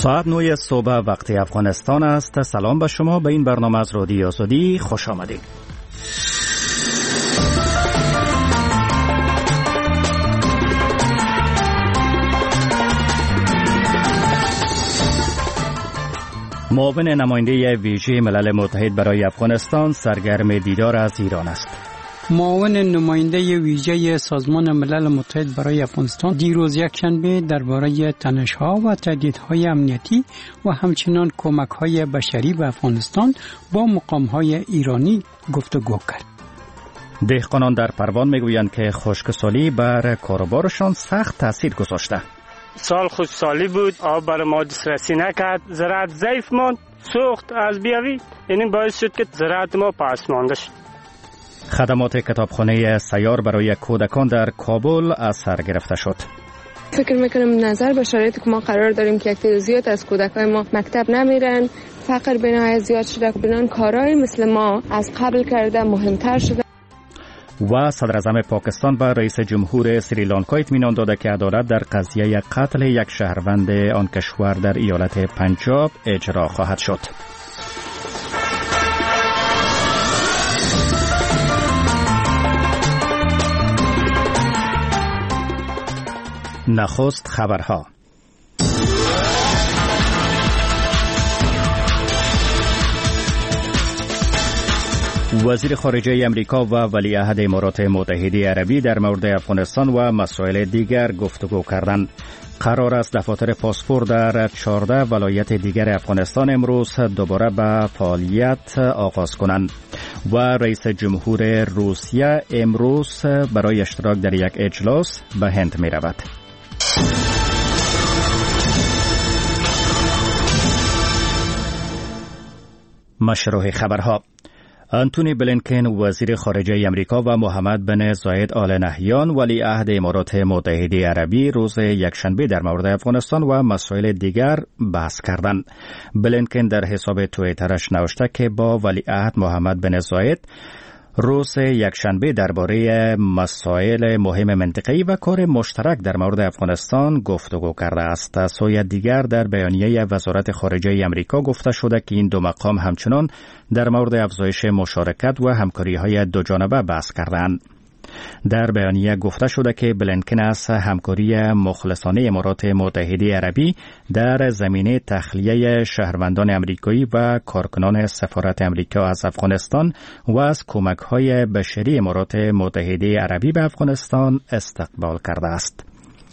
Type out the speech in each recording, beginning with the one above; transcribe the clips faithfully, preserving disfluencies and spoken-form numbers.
ساعت نه صبح وقت افغانستان است. سلام به شما، به این برنامه از رادیو آزادی خوش آمدید. معاون نماینده ویژه ملل متحد برای افغانستان سرگرم دیدار از ایران است. معاون نماینده ویژه سازمان ملل متحد برای افغانستان دیروز یکشنبه درباره تنش‌ها و تهدیدهای امنیتی و همچنین کمک‌های بشری به افغانستان با مقام‌های ایرانی گفتگو کرد. دهقانان در پروان میگویند که خشکسالی بر کاروبارشان سخت تاثیر گذاشته. سال خشکسالی بود، آب برای ما دسترسی نکرد، زراعت ضعیف ماند، سوخت از بیاوی، یعنی باعث شد که زراعت ما پس مانده شد. خدمات کتابخانه سیار برای کودکان در کابل از سر گرفته شد. فکر میکنم نظر به شرایطی که ما قرار داریم که یک تعداد زیاد از کودکان ما مکتب نمیرن، فقر بنای زیاد شده، بنان کارهای مثل ما از قبل کرده مهمتر شده. و صدر اعظم پاکستان به رئیس جمهور سریلانکا اطمینان داده که عدالت در قضیه قتل یک شهروند آن کشور در ایالت پنجاب اجرا خواهد شد. نخست خبرها. وزیر خارجه امریکا و ولیعهد امارات متحده عربی در مورد افغانستان و مسائل دیگر گفتگو کردند. قرار است دفاتر پاسپورت در چهارده ولایت دیگر افغانستان امروز دوباره به فعالیت آغاز کنند و رئیس جمهور روسیه امروز برای اشتراک در یک اجلاس به هند می رود. مشروع خبرها. انتونی بلینکن وزیر خارجه امریکا و محمد بن زاید آل نهیان ولیعهد امارات متحده عربی روز یکشنبه در مورد افغانستان و مسائل دیگر بحث کردند. بلینکن در حساب توییترش نوشته که با ولیعهد محمد بن زاید روز یکشنبه درباره مسائل مهم منطقه‌ای و کار مشترک در مورد افغانستان گفتگو کرده است. از سوی دیگر در بیانیه وزارت خارجه امریکا گفته شده که این دو مقام همچنان در مورد افزایش مشارکت و همکاری‌های دوجانبه بحث کردند. در بیانیه گفته شده که بلینکن از همکاری مخلصانه امارات متحده عربی در زمینه تخلیه شهروندان امریکایی و کارکنان سفارت امریکا از افغانستان و از کمک‌های بشری امارات متحده عربی به افغانستان استقبال کرده است.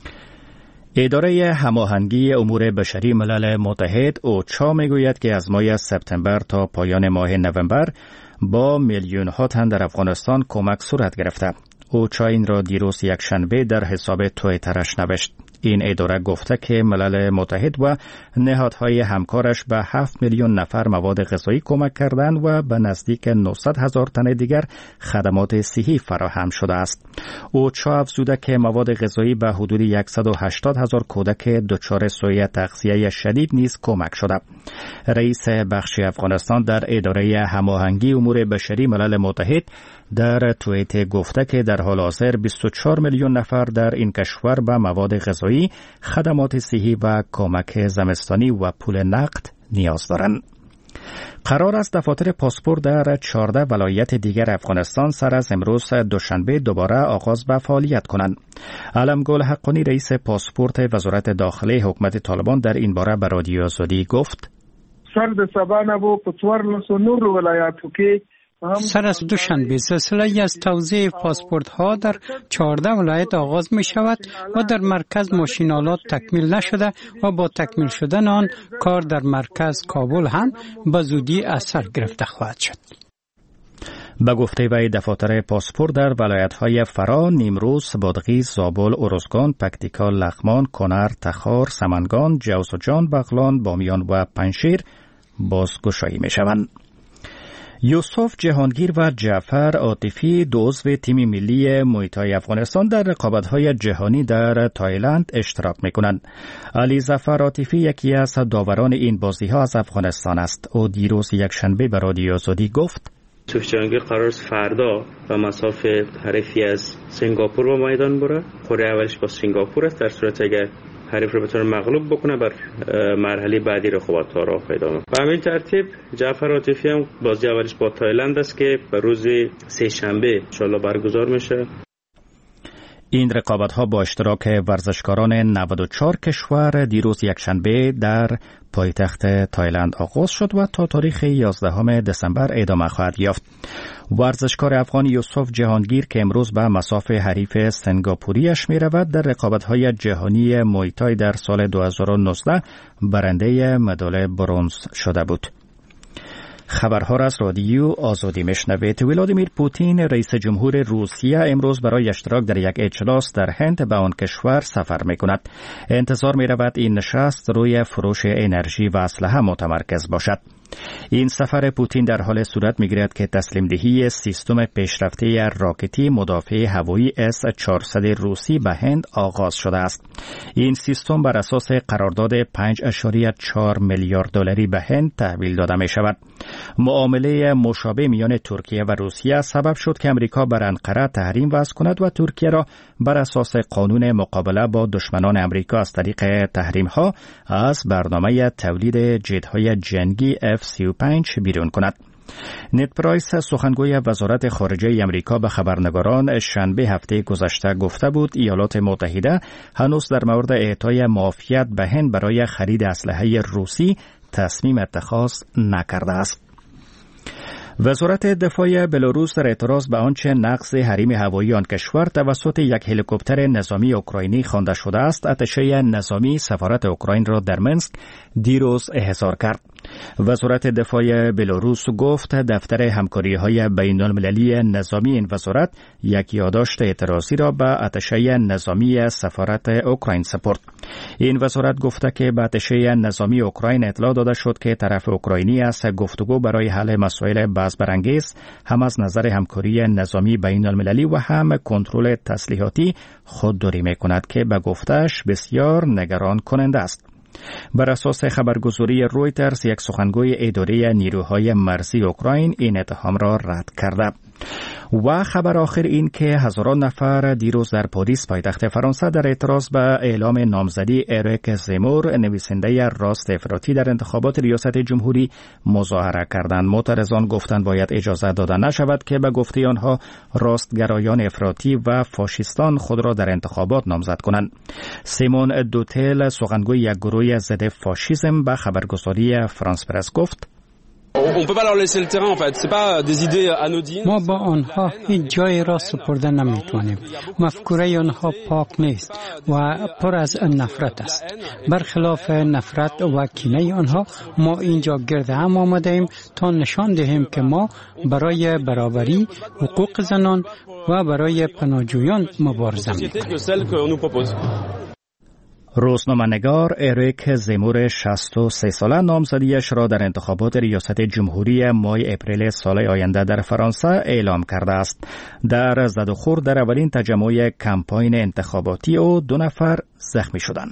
اداره هماهنگی امور بشری ملل متحد اوچا میگوید که از ماه سپتامبر تا پایان ماه نوامبر با میلیون ها تن در افغانستان کمک صورت گرفته. اوچا این را دیروز یکشنبه در حساب توییترش نوشت. این اداره گفته که ملل متحد و نهادهای همکارش به هفت میلیون نفر مواد غذایی کمک کردند و به نزدیک نهصد هزار تن دیگر خدمات صحی فراهم شده است. اوچا افزوده که مواد غذایی به حدود صد و هشتاد هزار کودک دچار سوء تغذیه شدید نیز کمک شده. رئیس بخش افغانستان در اداره هماهنگی امور بشری ملل متحد در توییت گفته که در حال حاضر بیست و چهار میلیون نفر در این کشور به مواد غذایی، خدمات صحی و کمک زمستانی و پول نقد نیاز دارند. قرار است دفاتر پاسپورت در چهارده ولایت دیگر افغانستان سر از امروز دوشنبه دوباره آغاز به فعالیت کنند. علمگل حقانی رئیس پاسپورت وزارت داخله حکومت طالبان در این باره به رادیو آزادی گفت: سر د سبا نه بو په څوارلسو نورو ولایاتو کې سر از دوشنبه سلسله از توزیع پاسپورت ها در چهارده ولایت آغاز می شود و در مرکز ماشینالات تکمیل نشده و با تکمیل شدن آن کار در مرکز کابل هم به زودی از سر گرفته خواهد شد. به گفته وی دفاتر پاسپورت در ولایت‌های فرا، نیمروز، بادغیس، زابل، ارزگان، پکتیکا، لغمان، کنر، تخار، سمنگان، جوزجان، بغلان، بامیان و پنجشیر بازگشایی می شوند. یوسف جهانگیر و جعفر عاطفی دو عضو تیم ملی موی تای افغانستان در رقابت‌های جهانی در تایلند اشتراک می‌کنند. علی ظفر عاطفی یکی از داوران این بازی‌ها از افغانستان است. او دیروز یکشنبه به رادیو آزادی گفت: یوسف جهانگیر قرار است فردا به مسافه حریفی از سنگاپور با میدان بره. قرعه اولش با سنگاپور است. در صورت اگر حریف رو بتونه مغلوب بکنه بر مرحله بعدی رقابت‌ها را پیدا کنه. به همین ترتیب جعفر عاطفی هم بازی اولش با تایلند است که به روز سه شنبه ان شاءالله برگزار میشه. این رقابت‌ها با اشتراک ورزشکاران نود و چهار کشور دیروز یکشنبه در پایتخت تایلند آغاز شد و تا تاریخ یازدهم دسامبر ادامه خواهد یافت. ورزشکار افغان یوسف جهانگیر که امروز به مصاف حریف سنگاپوریش می رود در رقابت‌های جهانی موی تای در سال دو هزار و نوزده برنده مدال برنز شده بود. خبرها را از رادیو آزادی میشنوید. ولادیمیر پوتین رئیس جمهور روسیه امروز برای اشتراک در یک اجلاس در هند به آن کشور سفر می کند. انتظار می رود این نشست روی فروش انرژی و اسلحه متمرکز باشد. این سفر پوتین در حال صورت می‌گیرد که تسلیم دهی سیستم پیشرفته راکتی مدافع هوایی اس چهارصد روسی به هند آغاز شده است. این سیستم بر اساس قرارداد پنج ممیز چهار میلیارد دلاری به هند تحویل داده می شود. معامله مشابه میان ترکیه و روسیه سبب شد که امریکا بر انقره تحریم وضع کند و ترکیه را بر اساس قانون مقابله با دشمنان امریکا از طریق تحریم‌ها از برنامه تولید جت‌های جنگی اف سی و پنج بیرون کند. نت پرایس سخنگوی وزارت خارجه امریکا به خبرنگاران شنبه هفته گذشته گفته بود ایالات متحده هنوز در مورد اعطای معافیت به هند برای خرید اسلحه روسی تصمیم اتخاذ نکرده است. وزارت دفاع بلاروس در اعتراض به آنچه نقض حریم هوایی آن کشور توسط یک هلیکوپتر نظامی اوکراینی خوانده شده است، اتشه نظامی سفارت اوکراین را در منسک دیروز احضار کرد. وزارت دفاع بلاروس گفت دفتر همکاری‌های بین‌المللی نظامی این وزارت یک یادداشت اعتراضی را به اتشه نظامی سفارت اوکراین سپرد. این وزارت گفته که به اتشه نظامی اوکراین اطلاع داده شد که طرف اوکراینی از گفتگو برای حل مسائل بحث برانگیز هم از نظر همکاری نظامی بین‌المللی و هم کنترل تسلیحاتی خودداری می‌کند که به گفتش بسیار نگران کننده است. بر اساس خبرگزاری رویترز یک سخنگوی اداره نیروهای مرزی اوکراین این اتهام را رد کرده. و خبر آخر این که هزاران نفر دیروز در پاریس پایتخت فرانسه در اعتراض به اعلام نامزدی اریک زمور نویسنده راست افراطی در انتخابات ریاست جمهوری مظاهره کردند. معترضان گفتند باید اجازه داده نشود که به گفته آنها راستگرایان افراطی و فاشیستان خود را در انتخابات نامزد کنند. سیمون دوتل سخنگوی یک گروه ضد فاشیسم به خبرگزاری فرانس پرس گفت ما با آنها هیچ جای را سپرده نمیتوانیم. مفکوره آنها پاک نیست و پر از نفرت است. برخلاف نفرت و کینه آنها ما اینجا گرد هم آمده ایم تا نشان دهیم که ما برای برابری حقوق زنان و برای پناهجویان مبارزه میکنیم. روزنامه‌نگار اریک زمور شصت و سه ساله نامزدیش را در انتخابات ریاست جمهوری ماه اپریل سال آینده در فرانسه اعلام کرده است. در زد و خورد در اولین تجمع کمپاین انتخاباتی او دو نفر زخمی شدند.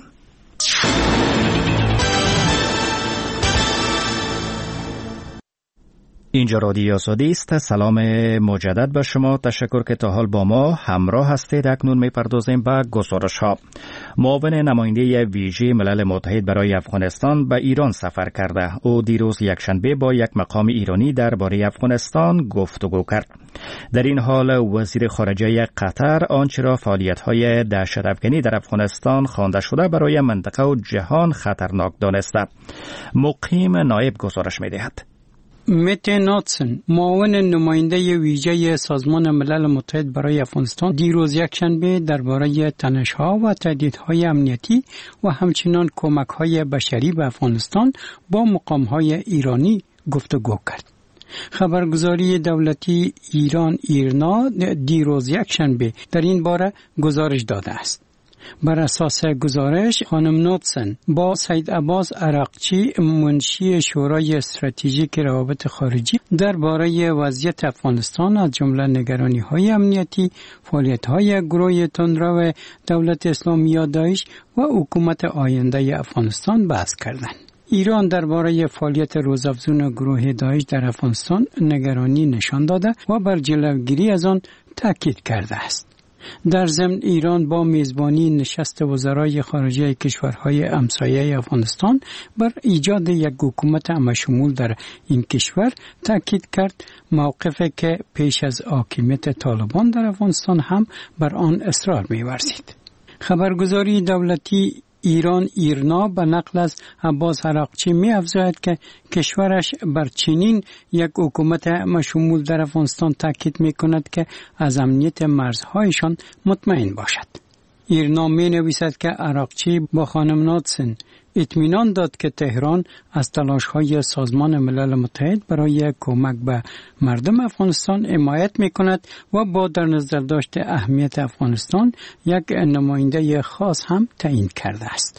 اینجا رادیو آزادی است. سلام مجدد به شما. تشکر که تا حال با ما همراه هستید. اکنون می‌پردازیم به گزارش‌ها. معاون نماینده ویژه ملل متحد برای افغانستان به ایران سفر کرده. او دیروز یکشنبه با یک مقام ایرانی درباره افغانستان گفتگو کرد. در این حال وزیر خارجه قطر آنچه را فعالیت‌های دهشت‌افکنی در افغانستان خوانده شده برای منطقه و جهان خطرناک دانسته. مقیم نایب گزارش می‌دهد. مت ناتسن معاون نماینده ویژه سازمان ملل متحد برای افغانستان دیروز یکشنبه درباره تنش‌ها و تهدیدهای امنیتی و همچنین کمک‌های بشری به افغانستان با مقام‌های ایرانی گفتگو کرد. خبرگزاری دولتی ایران ایرنا دیروز یکشنبه در این باره گزارش داده است. بر اساس گزارش خانم نوتسن با سید عباس عراقچی منشی شورای استراتژیک روابط خارجی درباره وضعیت افغانستان از جمله نگرانی‌های امنیتی، فعالیت‌های گروه تندرو دولت اسلامی یا داعش و حکومت آینده افغانستان بحث کردند. ایران درباره فعالیت روزافزون گروه داعش در افغانستان نگرانی نشان داده و بر جلوگیری از آن تاکید کرده است. در ضمن ایران با میزبانی نشست وزرای خارجه کشورهای همسایه افغانستان بر ایجاد یک حکومت همشمول در این کشور تاکید کرد موقفی که پیش از حاکمیت طالبان در افغانستان هم بر آن اصرار می‌ورزید. خبرگزاری دولتی ایران ایرنا به نقل از عباس عراقچی می افزاید که کشورش بر چنین یک حکومت مشمول در افغانستان تاکید می کند که از امنیت مرزهایشان مطمئن باشد. ایرنا می نویسد که عراقچی با خانم ناتسن اطمینان داد که تهران از تلاش‌های سازمان ملل متحد برای کمک به مردم افغانستان حمایت می‌کند و با در نظر داشت اهمیت افغانستان یک نماینده خاص هم تعیین کرده است.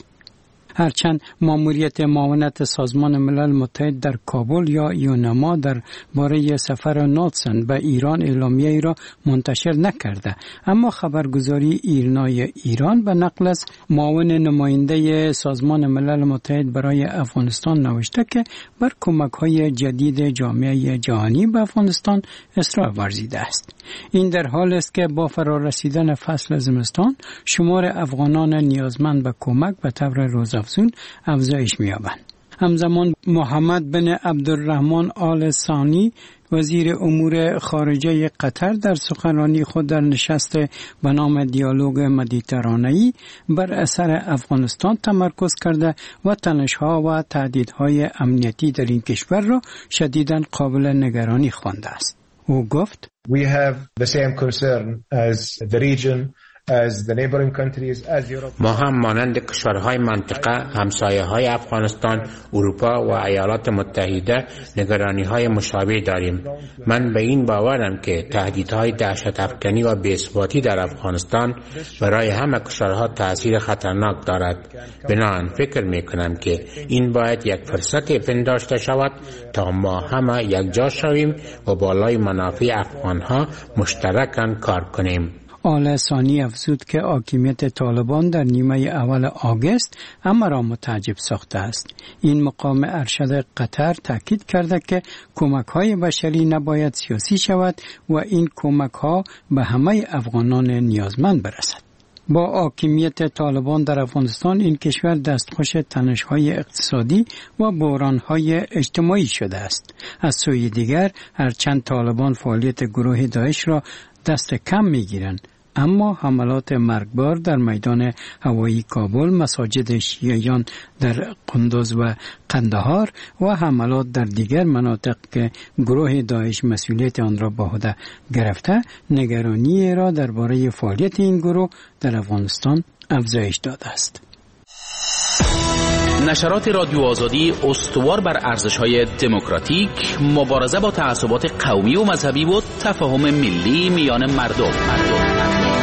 هرچند ماموریت معاونت سازمان ملل متحد در کابل یا یونما در باره سفر ناتسن به ایران اعلامیه‌ای را منتشر نکرده، اما خبرگزاری ایرنای ایران به نقل از معاون نماینده سازمان ملل متحد برای افغانستان نوشته که بر کمک‌های جدید جامعه جهانی به افغانستان اصرار ورزیده است. این در حال است که با فرارسیدن فصل زمستان شمار افغانان نیازمند به کمک به طور روزافزون افزایش می‌یابند. همزمان محمد بن عبدالرحمن آل ثانی وزیر امور خارجه قطر در سخنرانی خود در نشست به نام دیالوگ مدیترانه‌ای بر اثر افغانستان تمرکز کرده و تنش‌ها و تهدیدهای امنیتی در این کشور را شدیداً قابل نگرانی خوانده است. او گفت: We have the same concern as the region, as the neighboring countries, as Europe. ما هم مانند کشورهای منطقه، همسایه‌های افغانستان، اروپا و ایالات متحده نگرانی‌های مشابه داریم. من به این باورم که تهدیدهای دهشت افکنی و بی‌ثباتی در افغانستان برای همه کشورها تأثیر خطرناک دارد. بنابراین فکر می‌کنم که این باید یک فرصت پنداشته شود تا ما همه یک جا شویم و بالای منافع افغان‌ها مشترکاً کار کنیم. آل ثانی افزود که حاکمیت طالبان در نیمه اول آگوست همه را متعجب ساخته است. این مقام ارشد قطر تاکید کرده که کمک‌های بشری نباید سیاسی شود و این کمک‌ها به همه افغانان نیازمند برسد. با حاکمیت طالبان در افغانستان این کشور دستخوش تنش‌های اقتصادی و بحران‌های اجتماعی شده است. از سوی دیگر هرچند طالبان فعالیت گروه داعش را دست کم می‌گیرند، اما حملات مرگبار در میدان هوایی کابل، مساجد شیعیان در قندوز و قندهار و حملات در دیگر مناطق که گروه داعش مسئولیت آن را به عهده گرفته، نگرانی را درباره فعالیت این گروه در افغانستان افزایش داده است. نشرات رادیو آزادی استوار بر ارزش‌های دموکراتیک، مبارزه با تعصبات قومی و مذهبی و تفاهم ملی میان مردم. مردم.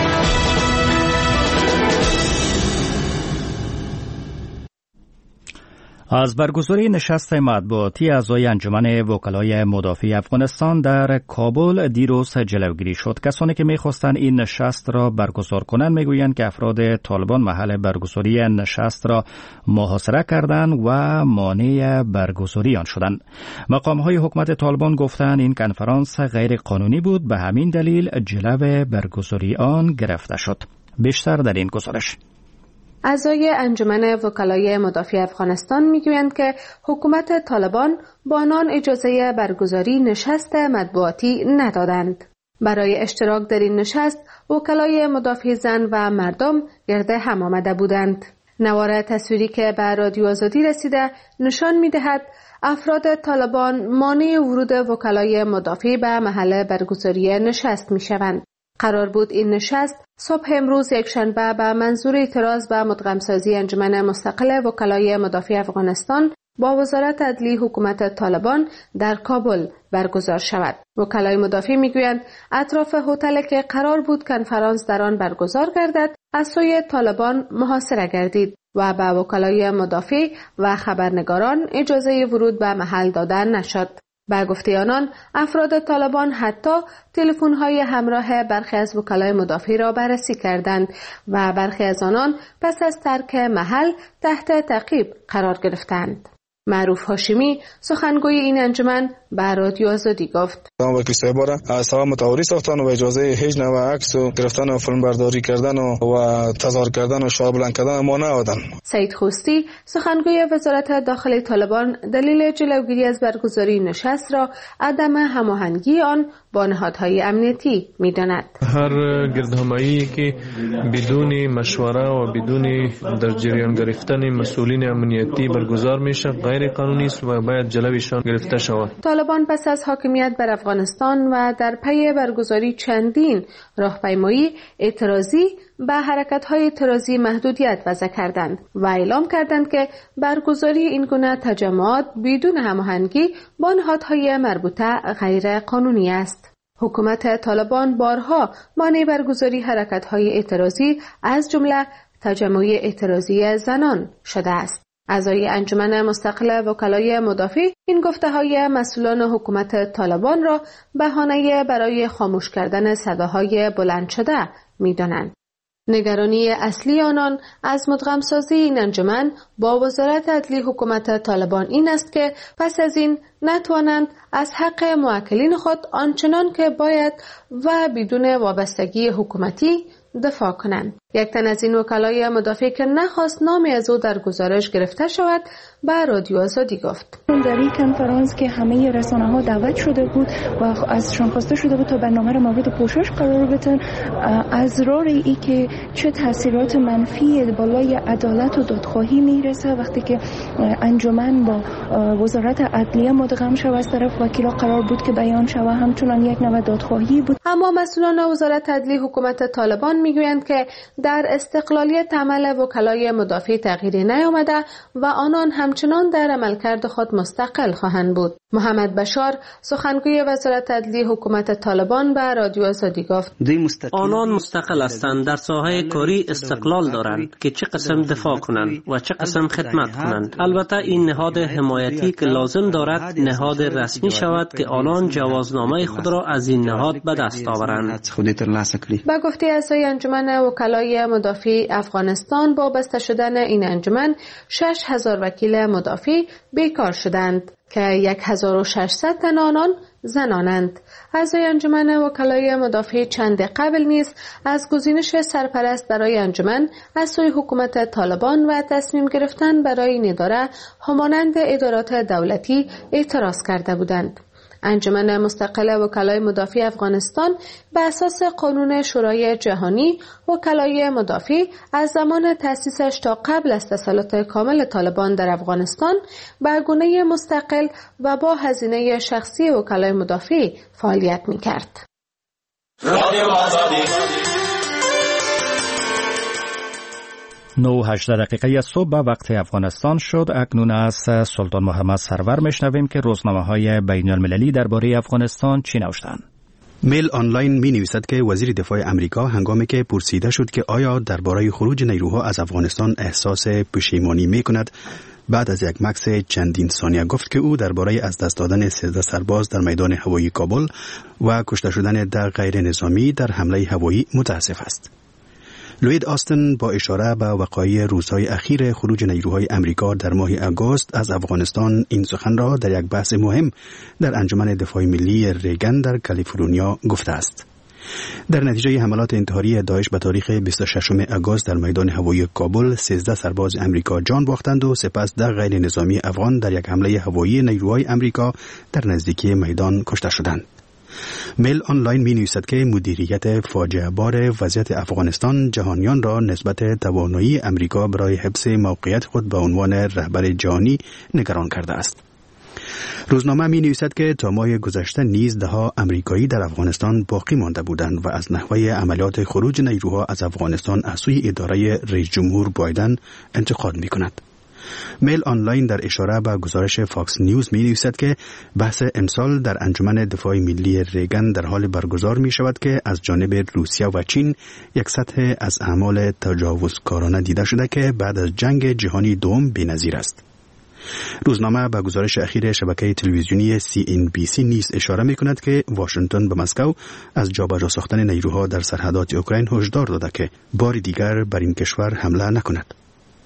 از برگزاری نشست مطبوعاتی اعضای انجمن وکلای مدافع افغانستان در کابل دیروز جلوگیری شد. کسانی که می‌خواستند این نشست را برگزار کنند میگویند که افراد طالبان محل برگزاری نشست را محاصره کردند و مانع برگزاری آن شدند. مقام‌های حکومت طالبان گفتند این کنفرانس غیر قانونی بود، به همین دلیل جلو برگزاری آن گرفته شد. بیشتر در این گزارش. اعضای انجمن وکلای مدافع افغانستان میگویند که حکومت طالبان با آنان اجازه برگزاری نشست مطبوعاتی ندادند. برای اشتراک در این نشست وکلای مدافع زن و مردم گرد هم آمده بودند. نوار تصویری که به رادیو آزادی رسیده نشان میدهد افراد طالبان مانع ورود وکلای مدافع به محل برگزاری نشست میشوند. قرار بود این نشست صبح امروز یکشنبه به منظور اعتراض به مدغم‌سازی انجمن مستقل وکلای مدافع افغانستان با وزارت عدلی حکومت طالبان در کابل برگزار شود. وکلای مدافع میگویند اطراف هتل که قرار بود کنفرانس در آن برگزار گردد از سوی طالبان محاصره گردید و به وکلای مدافع و خبرنگاران اجازه ورود به محل داده نشد. با گفته آنان افراد طالبان حتی تلفن‌های همراه برخی از وکلای مدافع را بررسی کردند و برخی از آنان پس از ترک محل تحت تعقیب قرار گرفتند. معروف هاشمی سخنگوی این انجمن به رادیو آزادی گفت. با کیسه باره از سوا متواری ساختن و اجازه هیچ نوع عکس و گرفتن و فیلم برداری کردن و, و تظاهر کردن و شعار بلند کردن ما نهادن. سعید خوستی سخنگوی وزارت داخلی طالبان دلیل جلوگیری از برگزاری نشست را عدم هماهنگی آن با نهادهای امنیتی می‌داند. هر گردهمایی که بدون مشوره و بدون در جریان گرفتن مسئولین امنیتی برگزار میشه غیر قانونی است و باید جلویشان گرفته شود. طالبان پس از حاکمیت بر افغانستان و در پی برگزاری چندین راهپیمایی اعتراضی به حرکت‌های اعتراضی محدودیت وضع کردند و اعلام کردند که برگزاری این گونه تجمعات بدون هماهنگی با نهادهای مربوطه غیر قانونی است. حکومت طالبان بارها مانع برگزاری حرکت‌های اعتراضی از جمله تجمع اعتراضی زنان شده است. اعضای انجمن مستقل وکلای مدافع این گفته‌های مسئولان حکومت طالبان را بهانه برای خاموش کردن صداهای بلند شده می‌دانند. نگرانی اصلی آنان از مدغم‌سازی این انجمن با وزارت عدلی حکومت طالبان این است که پس از این نتوانند از حق موکلین خود آنچنان که باید و بدون وابستگی حکومتی دفاع کنند. یک تن از این وکلای مدافع که نخواست نامی از او در گزارش گرفته شود به رادیو آزادی گفت. در این کنفرانس که همه رسانه‌ها دعوت شده بود و ازشان خواسته شده بود تا برنامه را مورد پوشش قرار بدن، از راه ای که چه تاثیرات منفی بالای عدالت و دادخواهی میرسه وقتی که انجمن با وزارت عدلیه مدغم شود از طرف وکیلا قرار بود که بیان شود، همچنان یک نوع دادخواهی بود. اما مسئولان وزارت عدلی حکومت طالبان میگویند که در استقلالیت عمل وکلای مدافع تغییری نیامده و آنان همچنان در عملکرد خود مستقل خواهند بود. محمد بشار سخنگوی وزارت عدلی حکومت طالبان به رادیو آزادی گفت آنان مستقل هستند، در ساحه کاری استقلال دارند که چه قسم دفاع کنند و چه قسم خدمت کنند. البته این نهاد حمایتی که لازم دارد نهاد رسمی شود که آنان جوازنامه خود را از این نهاد به دست آورند. با گفته اعضای انجمن وکلای مدافع افغانستان با بسته شدن این انجمن شش هزار وکیل مدافع بیکار شدند که یک هزار و ششصد تن آنان زنانند. اعضای انجمن وکلای مدافع چند قبل نیز از گزینش سرپرست برای انجمن از سوی حکومت طالبان و تصمیم گرفتن برای این اداره همانند ادارات دولتی اعتراض کرده بودند. انجمن مستقل وکلای مدافع افغانستان به اساس قانون شورای جهانی وکلای مدافع از زمان تأسیسش تا قبل از تسلط کامل طالبان در افغانستان به گونه مستقل و با هزینه شخصی وکلای مدافع فعالیت می‌کرد. نه و هجده دقیقه صبح به وقت افغانستان شد. اکنون از سلطان محمد سرور میشنویم که روزنامه‌های بین المللی درباره افغانستان چی نوشتند. میل آنلاین می نویسد که وزیر دفاع امریکا هنگامی که پرسیده شد که آیا درباره خروج نیروها از افغانستان احساس پشیمانی می کند، بعد از یک مکث چندین ثانیه گفت که او درباره از دست دادن سیزده سرباز در میدان هوایی کابل و کشته شدن در غیر نظامی در حمله هوایی متاسف است. لوید آستن با اشاره به وقایع روزهای اخیر خروج نیروهای امریکا در ماه آگوست از افغانستان این سخن را در یک بحث مهم در انجمن دفاع ملی ریگن در کالیفرنیا گفته است. در نتیجه حملات انتحاری داعش به تاریخ بیست و ششم آگوست در میدان هوایی کابل سیزده سرباز امریکا جان باختند و سپس در غیر نظامی افغان در یک حمله هوایی نیروهای امریکا در نزدیکی میدان کشته شدند. میل آنلاین می نویسد که مدیریت فاجعه بار وضعیت افغانستان جهانیان را نسبت توانایی امریکا برای حفظ موقعیت خود به عنوان رهبر جهانی نگران کرده است. روزنامه می نویسد که تا ماه گذشته نیز دهها امریکایی در افغانستان باقی مانده بودند و از نحوه عملیات خروج نیروها از افغانستان از سوی اداره رئیس جمهور بایدن انتقاد می کند. میل آنلاین در اشاره به گزارش فاکس نیوز می نویسد که بحث امسال در انجمن دفاع ملی ریگن در حال برگزار می شود که از جانب روسیه و چین یک سطح از اعمال تجاوزکارانه دیده شده که بعد از جنگ جهانی دوم بی‌نظیر است. روزنامه به گزارش اخیر شبکه تلویزیونی سی ان بی سی نیز اشاره می کند که واشنگتن به مسکو از جابجا ساختن نیروها در سرحدات اوکراین هشدار داده که بار دیگر بر این کشور حمله نکند.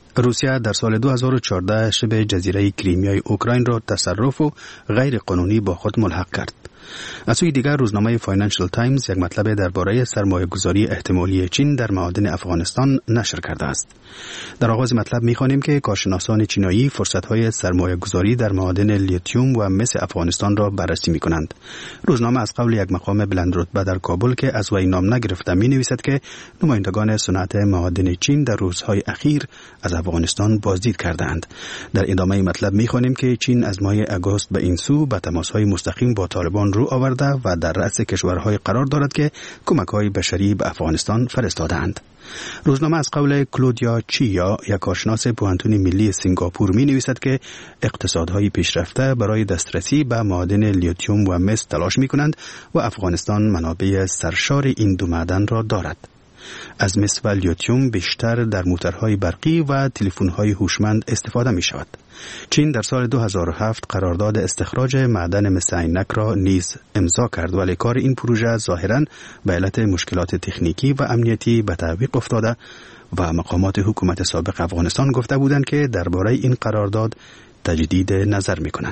روسیه در سال دو هزار و چهارده شبه جزیره کریمیای اوکراین را تصرف و غیر قانونی با خود ملحق کرد. از سوی دیگر روزنامه فاینانشل تایمز یک مطلب درباره سرمایه‌گذاری احتمالی چین در معادن افغانستان نشر کرده است. در آغاز مطلب می‌خوانیم که کارشناسان چینایی فرصت‌های سرمایه‌گذاری در معادن لیتیوم و مس افغانستان را بررسی می‌کنند. روزنامه از قول یک مقام بلندرتبه در کابل که از وی نام نگرفته می‌نویسد که نمایندگان صنعت معادن چین در روزهای اخیر از افغانستان بازدید کردند. در ادامه مطلب می‌خوانیم که چین از ماه آگوست به این سو به تماس‌های مستقیم با طالبان رو آورده و در رأس کشورهای قرار دارد که کمک‌های بشری به افغانستان فرستادند. روزنامه از قول کلودیا چیا، یک کارشناس پوهنتون ملی سنگاپور می‌نویسد که اقتصادهای پیشرفته برای دسترسی به معادن لیتیوم و مس تلاش می‌کنند و افغانستان منابع سرشار این دو معدن را دارد. از مس و لیتیوم بیشتر در موتورهای برقی و تلفن‌های هوشمند استفاده می‌شود. چین در سال دو هزار و هفت قرارداد استخراج معدن مس عینک را نیز امضا کرد، ولی کار این پروژه ظاهراً به علت مشکلات تکنیکی و امنیتی به تعویق افتاده و مقامات حکومت سابق افغانستان گفته بودند که درباره این قرارداد تجدید نظر می‌کنند.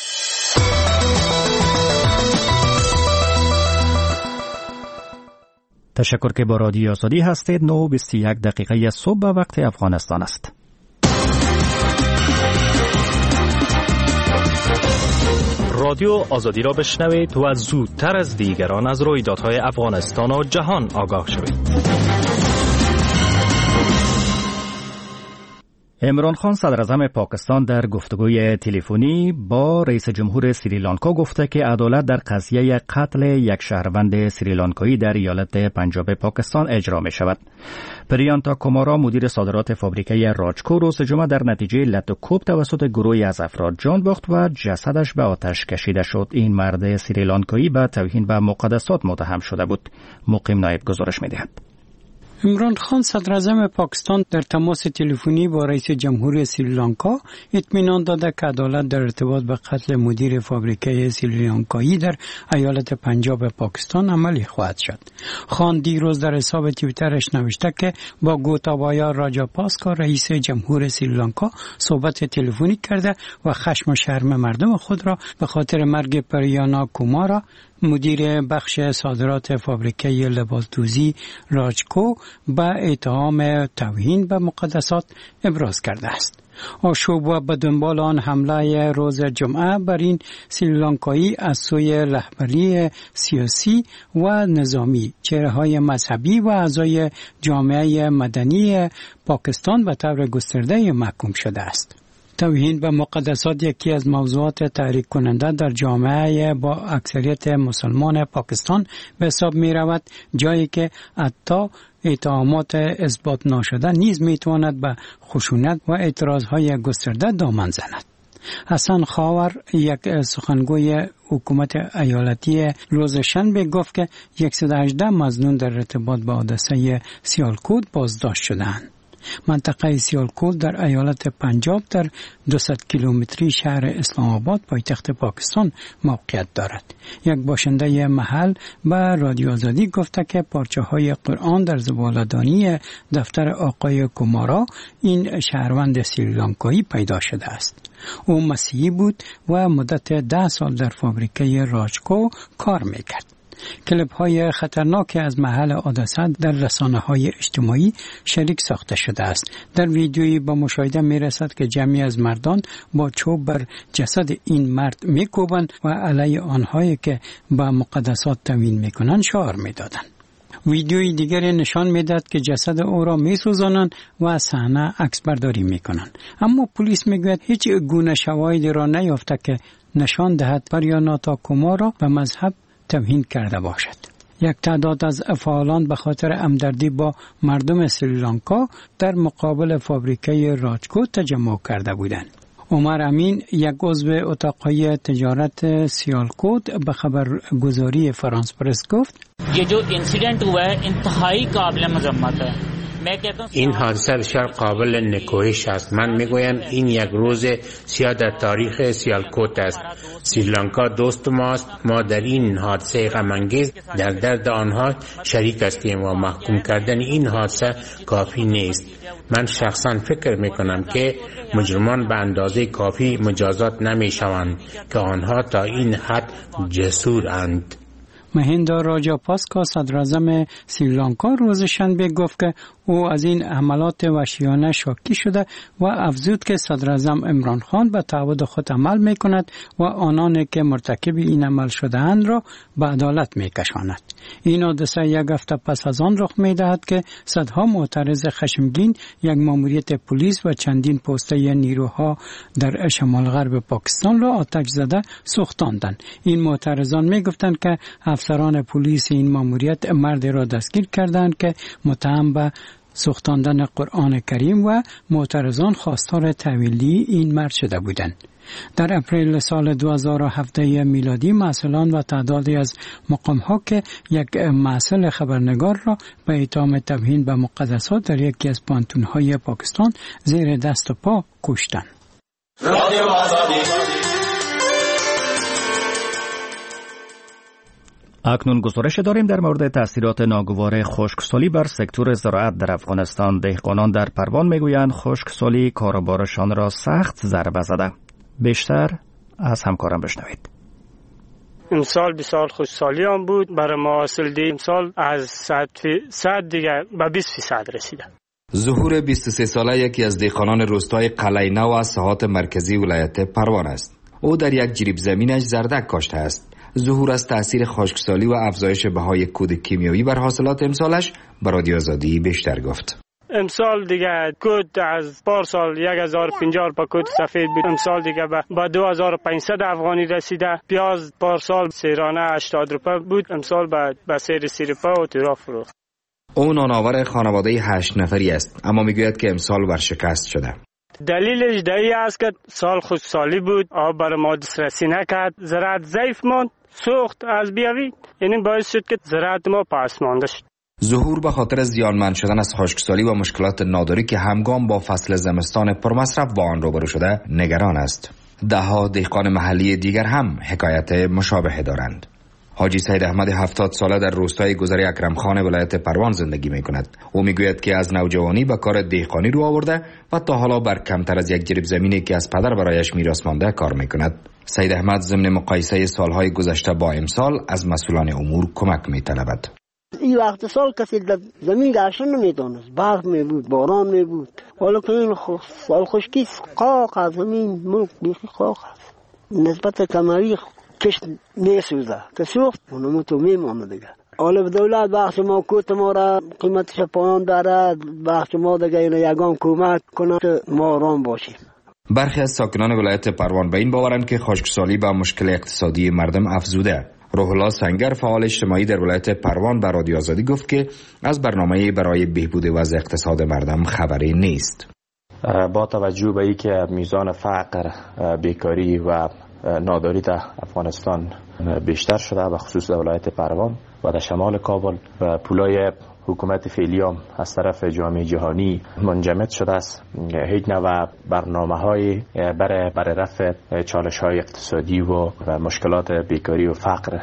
تشکر که با رادیو آزادی هستید. نه و بیست و یک دقیقه صبح به وقت افغانستان است. رادیو آزادی را بشنوید و زودتر از دیگران از رویدادهای افغانستان و جهان آگاه شوید. عمران خان صدر اعظم پاکستان در گفتگوی تلفنی با رئیس جمهور سریلانکا گفته که عدالت در قضیه قتل یک شهروند سریلانکایی در ایالت پنجاب پاکستان اجرا می شود. پریانتا کومارا مدیر صادرات فابریکه راجکو روز جمعه در نتیجه لطوکوب توسط گروهی از افراد جان باخت و جسدش به آتش کشیده شد. این مرد سریلانکایی به توهین به مقدسات متهم شده بود. مقیم نایب گزارش می دهد. عمران خان صدر اعظم پاکستان در تماس تلفنی با رئیس جمهور سریلانکا اطمینان داده که عدالت در ارتباط به قتل مدیر فابریکه سریلانکایی در ایالت پنجاب پاکستان عملی خواهد شد. خان دیروز در حساب توییترش نوشته که با گوتابایا راجاپاسکا رئیس جمهور سریلانکا صحبت تلفنی کرده و خشم و شرم مردم خود را به خاطر مرگ پریانا کومارا مدیر بخش صادرات فابریکه لباسدوزی راجکو به اتهام توهین به مقدسات ابراز کرده است. آشوب و به دنبال آن حمله روز جمعه بر این سریلانکایی از سوی رهبری سیاسی و نظامی، چهره‌های مذهبی و اعضای جامعه مدنی پاکستان به طور گسترده محکوم شده است. توهین به مقدسات یکی از موضوعات تحریک کننده در جامعه با اکثریت مسلمان پاکستان به حساب می رود، جایی که حتی اتهامات اثبات ناشده نیز می تواند به خشونت و اعتراضهای گسترده دامن زند. حسن خاور، یک سخنگوی حکومت ایالتی، روز شنبه گفت که صد و هجده مظنون در ارتباط با حادثه سیالکوت بازداشت شدند. منطقه سیالکوت در ایالت پنجاب در دویست کیلومتری شهر اسلام آباد پایتخت پاکستان موقعیت دارد. یک باشنده محل به رادیو آزادی گفته که پارچه های قرآن در زباله‌دانی دفتر آقای کومارا، این شهروند سریلانکایی، پیدا شده است. او مسیحی بود و مدت ده سال در فابریکه راجکو کار میکرد. کلیپ های خطرناک از محل حادثه در رسانه های اجتماعی شریک ساخته شده است. در ویدیویی با مشاهده می رسد که جمعی از مردان با چوب بر جسد این مرد می کوبند و علیه آنهایی که به مقدسات توهین می کنند شعار می دادند. ویدیوی دیگری نشان میداد که جسد او را می سوزانند و از صحنه عکس برداری می کنند. اما پلیس می گوید هیچ گونه شواهدی را نیافته که نشان دهد پریاناتا کومارا به مذهب توهین کرده باشد. یک تعداد از فعالان به خاطر همدردی با مردم سریلانکا در مقابل فابریکه راجکو تجمع کرده بودند. عمر امین، یک عضو اتاقهای تجارت سیالکوت، به خبرگزاری فرانس پرس گفت: ये जो इंसिडेंट हुआ है इंतहाई काबिल मजम्मत है این حادثه بسیار قابل نکوهش است. من میگویم این یک روز سیاه در تاریخ سیالکوت است. سریلانکا دوست ماست. ما در این حادثه غم‌انگیز در درد آنها شریک هستیم و محکوم کردن این حادثه کافی نیست. من شخصا فکر میکنم که مجرمان به اندازه کافی مجازات نمیشوند که آنها تا این حد جسورند. مهیندا راجاپاسکا صدراعظم سریلانکا روز شنبه گفت که او از این حملات وحشیانه شاکی شده و افزود که صدراعظم عمران خان به تعهد خود عمل میکند و آنانی که مرتکب این عمل شدهاند را به عدالت میکشاند. این حادثه یک هفته پس از آن رخ میدهد که صدها معترض خشمگین یک ماموریت پلیس و چندین پسته نیروها در شمال غرب پاکستان را آتش زده سوختاندند. این معترضان میگفتند که افسران پلیس این ماموریت مرد را دستگیر کردند که متهم به سوختاندن قرآن کریم و معترضان خواستار تحویلی این مرد شده بودند. در اپریل سال دو هزار و هفده میلادی مسئولان و تعدادی از مقام‌ها که یک مسئول خبرنگار را به اتهام توهین به مقدسات در یکی از پانتون‌های پاکستان زیر دست و پا کشتند. اکنون گزارش داریم در مورد تاثیرات ناگوار خشکسالی بر سکتور زراعت در افغانستان. دهقانان در پروان میگویند خشکسالی کاروبارشان را سخت ضربه زده. بیشتر از همکارم بشنوید. امسال بسیار خشکسالی هم بود. برای محاصیل دی امسال از صد دیگه به بیست فیصد رسیده. ظهور بیست و سه ساله یکی از دهقانان روستای قلینا و ساحات مرکزی ولایت پروان است. او در یک جریب زمینش زردک کاشته است. ظهور از تأثیر خشکسالی و افزایش بهای کود کیمیایی بر حاصلات امسالش به رادیو آزادی بیشتر گفت. امسال دیگه کود از پارسال یک هزار و پنجاه روپا کود سفید بود، امسال دیگه به دو هزار و پانصد افغانی رسیده. پیاز پارسال سیرانه هشتاد روپا بود، امسال به سیر سی روپا و تیرا فروخت. او نانآور خانواده هشت نفری است، اما میگوید که امسال ورشکست شده. دلیلش دایی است که سال خشکسالی بود، آب برای ما دسترسی نکرد، زراعت ضعیف ماند، سوخت از بیاوی، یعنی باعث شد که زراعت ما پس مانده شد. ظهور به خاطر زیانمند شدن از خشکسالی و مشکلات ناداری که همگام با فصل زمستان پرمصرف با آن روبرو شده نگران است. دهها دهقان محلی دیگر هم حکایت مشابه دارند. حاجی سید احمد هفتاد ساله در روستای گذری اکرم خان ولایت پروان زندگی می کند. او می گوید که از نوجوانی به کار دهقانی رو آورده و تا حالا بر کمتر از یک جریب زمینی که از پدر برایش میراث مانده کار می کند. سید احمد ضمن مقایسه سالهای گذشته با امسال از مسئولان امور کمک می طلبد. این وقت سال کسی در زمین گشتن نمیتونست، برف می بود، باران می بود، حالا که این سال خشکی قاق از زمین ملک بیخی قاق است. نسبت کمری کشت نیسوزه که سوخت اونمو تو میمانه دیگه. حالا دولت بخش ما کوت ما را قیمتش پایان داره، بخش ما دیگه اینو یگان کمک کنه که ما آرام باشیم. برخی از ساکنان ولایت پروان به این باورند که خشکسالی با مشکل اقتصادی مردم افزوده. روح الله سنگر فعال اجتماعی در ولایت پروان به رادیو آزادی گفت که از برنامه برای بهبود وضع اقتصاد مردم خبری نیست. با توجه به اینکه میزان فقر، بیکاری و ناداری در افغانستان بیشتر شده، به خصوص در ولایت پروان و در شمال کابل، و پولای حکومت فعلی هم از طرف جامعه جهانی منجمد شده است، هیچ نوع برنامه‌های برای برای رفع چالش‌های اقتصادی و مشکلات بیکاری و فقر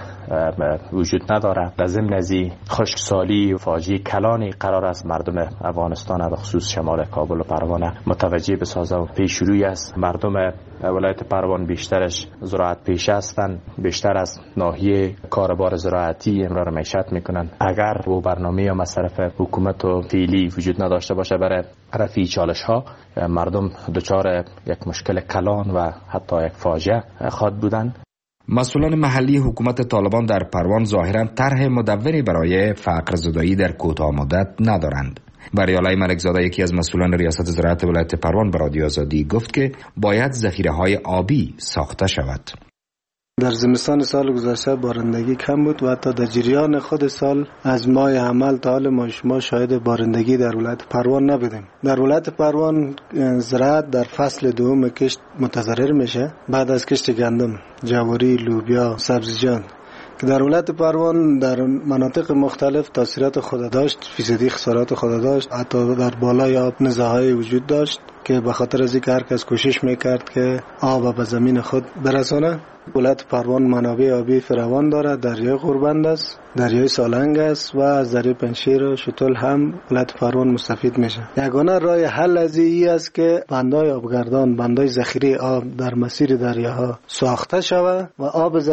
وجود نداره. لازم نزی خشکسالی و فاجعه کلانی قرار است مردم افغانستان به خصوص شمال کابل و پروانه متوجه بسازه و پیش روی است. مردم ولایت پروان بیشترش زراعت پیشه هستند، بیشتر از ناحیه کاروبار زراعتی امرار معیشت میکنن. اگر و برنامه هم از طرف حکومت و فعلی وجود نداشته باشه برای رفع چالش ها، مردم دچار یک مشکل کلان و حتی یک فاجعه خواهد بودند. مسئولان محلی حکومت طالبان در پروان ظاهرا طرح مدوری برای فقر زدایی در کوتاه مدت ندارند. بریالای ملکزاده یکی از مسئولان ریاست زراعت ولایت پروان به رادیو آزادی گفت که باید ذخیره‌های آبی ساخته شود. در زمستان سال گذشته بارندگی کم بود و حتی در جریان خود سال از ماه حمل تا حال ما شما شاهد بارندگی در ولایت پروان نبودیم. در ولایت پروان زراعت در فصل دوم کشت متضرر میشه بعد از کشت گندم، جواری، لوبیا، سبزیجات. که در ولایت پروان در مناطق مختلف تاثیرات خود داشت، فیصدی خسارات خود داشت، حتی در بالای آب نزاعی وجود داشت که به خاطر از اینکه هر کس کوشش میکرد که آب به زمین خود برسانه. ولایت پروان منابع آبی فراوان دارد، دریای غوربند است، دریای سالنگ است و از دریای پنجشیر و شتول هم ولایت پروان مستفید میشه. یگانه راه حل از این است که بندهای آبگردان، بندهای ذخیره آب در مسیر دریاها ساخته شود و آب